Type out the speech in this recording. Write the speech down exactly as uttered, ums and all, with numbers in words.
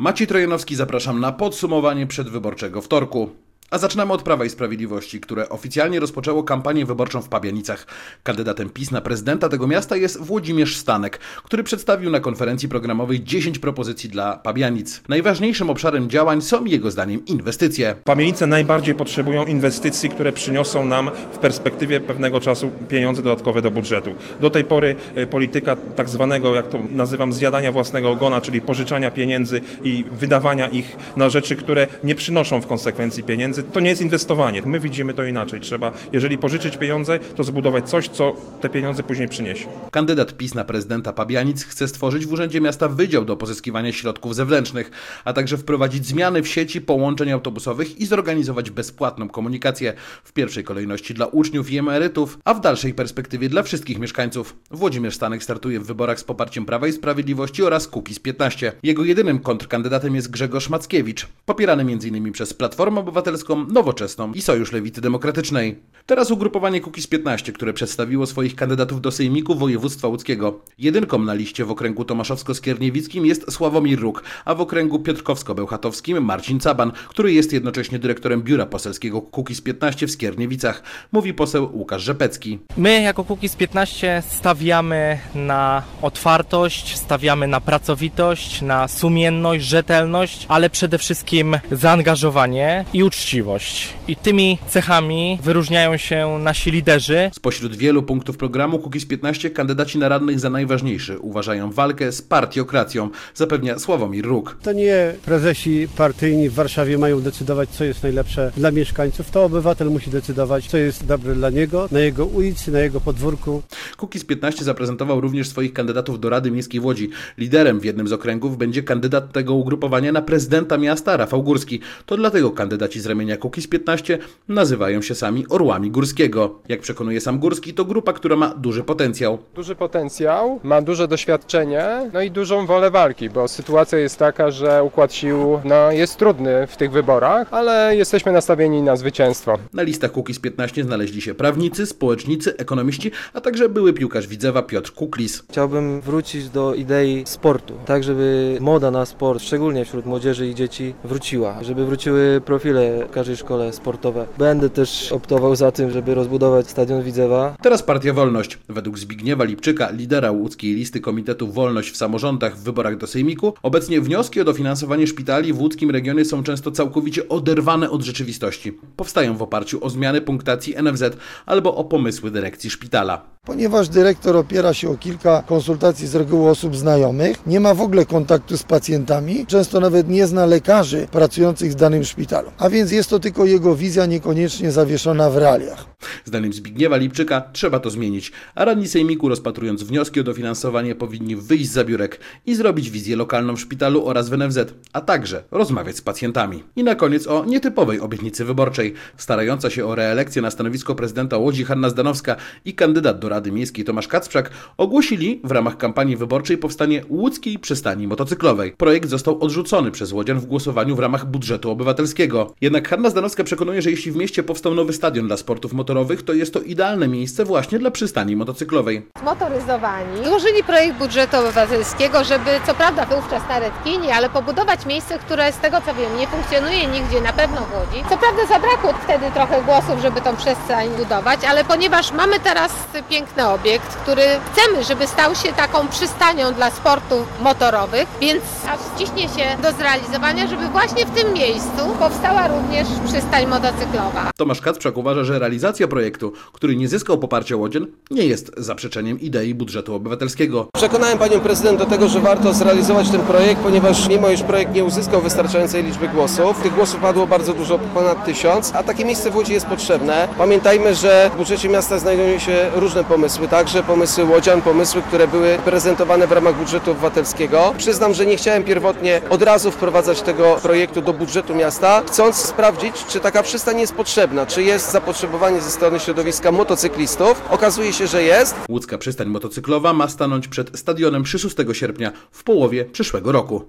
Maciej Trojanowski, zapraszam na podsumowanie przedwyborczego wtorku. A zaczynamy od Prawa i Sprawiedliwości, które oficjalnie rozpoczęło kampanię wyborczą w Pabianicach. Kandydatem PiS na prezydenta tego miasta jest Włodzimierz Stanek, który przedstawił na konferencji programowej dziesięć propozycji dla Pabianic. Najważniejszym obszarem działań są jego zdaniem inwestycje. Pabianice najbardziej potrzebują inwestycji, które przyniosą nam w perspektywie pewnego czasu pieniądze dodatkowe do budżetu. Do tej pory polityka tak zwanego, jak to nazywam, zjadania własnego ogona, czyli pożyczania pieniędzy i wydawania ich na rzeczy, które nie przynoszą w konsekwencji pieniędzy, to nie jest inwestowanie. My widzimy to inaczej. Trzeba, jeżeli pożyczyć pieniądze, to zbudować coś, co te pieniądze później przyniesie. Kandydat PiS na prezydenta Pabianic chce stworzyć w Urzędzie Miasta wydział do pozyskiwania środków zewnętrznych, a także wprowadzić zmiany w sieci połączeń autobusowych i zorganizować bezpłatną komunikację, w pierwszej kolejności dla uczniów i emerytów, a w dalszej perspektywie dla wszystkich mieszkańców. Włodzimierz Stanek startuje w wyborach z poparciem Prawa i Sprawiedliwości oraz Kukiz piętnaście. Jego jedynym kontrkandydatem jest Grzegorz Mackiewicz, popierany między innymi przez Platformę Obywatelską, Nowoczesną i Sojusz Lewicy Demokratycznej. Teraz ugrupowanie Kukiz piętnaście, które przedstawiło swoich kandydatów do Sejmiku Województwa Łódzkiego. Jedynką na liście w okręgu tomaszowsko-skierniewickim jest Sławomir Róg, a w okręgu piotrkowsko-bełchatowskim Marcin Caban, który jest jednocześnie dyrektorem biura poselskiego Kukiz piętnaście w Skierniewicach, mówi poseł Łukasz Rzepecki. My jako Kukiz piętnaście stawiamy na otwartość, stawiamy na pracowitość, na sumienność, rzetelność, ale przede wszystkim zaangażowanie i uczciwość. I tymi cechami wyróżniają się nasi liderzy. Spośród wielu punktów programu Kukiz piętnaście kandydaci na radnych za najważniejszy uważają walkę z partiokracją, zapewnia Sławomir Róg. To nie prezesi partyjni w Warszawie mają decydować, co jest najlepsze dla mieszkańców. To obywatel musi decydować, co jest dobre dla niego, na jego ulicy, na jego podwórku. Kukiz piętnaście zaprezentował również swoich kandydatów do Rady Miejskiej w Łodzi. Liderem w jednym z okręgów będzie kandydat tego ugrupowania na prezydenta miasta, Rafał Górski. To dlatego kandydaci z ramienia Kukiz piętnaście nazywają się sami Orłami Górskiego. Jak przekonuje sam Górski, to grupa, która ma duży potencjał. Duży potencjał, ma duże doświadczenie, no i dużą wolę walki, bo sytuacja jest taka, że układ sił no, jest trudny w tych wyborach, ale jesteśmy nastawieni na zwycięstwo. Na listach Kukiz piętnaście znaleźli się prawnicy, społecznicy, ekonomiści, a także były piłkarz Widzewa Piotr Kuklis. Chciałbym wrócić do idei sportu, tak żeby moda na sport, szczególnie wśród młodzieży i dzieci, wróciła, żeby wróciły profile w każdej szkole sportowe. Będę też optował za tym, żeby rozbudować stadion Widzewa. Teraz Partia Wolność. Według Zbigniewa Lipczyka, lidera łódzkiej listy Komitetu Wolność w samorządach w wyborach do Sejmiku, obecnie wnioski o dofinansowanie szpitali w łódzkim regionie są często całkowicie oderwane od rzeczywistości. Powstają w oparciu o zmiany punktacji N F Z albo o pomysły dyrekcji szpitala. Ponieważ dyrektor opiera się o kilka konsultacji z reguły osób znajomych, nie ma w ogóle kontaktu z pacjentami, często nawet nie zna lekarzy pracujących w danym szpitalu. A więc jest to tylko jego wizja, niekoniecznie zawieszona w realiach. Zdaniem Zbigniewa Lipczyka trzeba to zmienić, a radni Sejmiku, rozpatrując wnioski o dofinansowanie, powinni wyjść za biurek i zrobić wizję lokalną w szpitalu oraz w N F Z, a także rozmawiać z pacjentami. I na koniec o nietypowej obietnicy wyborczej. Starająca się o reelekcję na stanowisko prezydenta Łodzi Hanna Zdanowska i kandydat do Rady Miejskiej Tomasz Kacprzak ogłosili w ramach kampanii wyborczej powstanie łódzkiej przystani motocyklowej. Projekt został odrzucony przez łodzian w głosowaniu w ramach budżetu obywatelskiego. Jednak Hanna Zdanowska przekonuje, że jeśli w mieście powstał nowy stadion dla sportów motorowych, to jest to idealne miejsce właśnie dla przystani motocyklowej. Zmotoryzowani złożyli projekt budżetu obywatelskiego, żeby co prawda wówczas na Redkinie, ale pobudować miejsce, które z tego co wiem nie funkcjonuje nigdzie, na pewno w Łodzi. Co prawda zabrakło wtedy trochę głosów, żeby tą przestrzeń budować, ale ponieważ mamy teraz piękny obiekt, który chcemy, żeby stał się taką przystanią dla sportów motorowych, więc aż ciśnie się do zrealizowania, żeby właśnie w tym miejscu powstała również przystań motocyklowa. Tomasz Kacprzak uważa, że realizacja projektu, który nie zyskał poparcia łodzian, nie jest zaprzeczeniem idei budżetu obywatelskiego. Przekonałem panią prezydent do tego, że warto zrealizować ten projekt, ponieważ mimo iż projekt nie uzyskał wystarczającej liczby głosów, tych głosów padło bardzo dużo, ponad tysiąc, a takie miejsce w Łodzi jest potrzebne. Pamiętajmy, że w budżecie miasta znajdują się różne pomysły, także pomysły łodzian, pomysły, które były prezentowane w ramach budżetu obywatelskiego. Przyznam, że nie chciałem pierwotnie od razu wprowadzać tego projektu do budżetu miasta, chcąc sprawdzić, czy taka przystań jest potrzebna, czy jest zapotrzebowanie ze strony środowiska motocyklistów. Okazuje się, że jest. Łódzka przystań motocyklowa ma stanąć przed stadionem przy szóstego sierpnia w połowie przyszłego roku.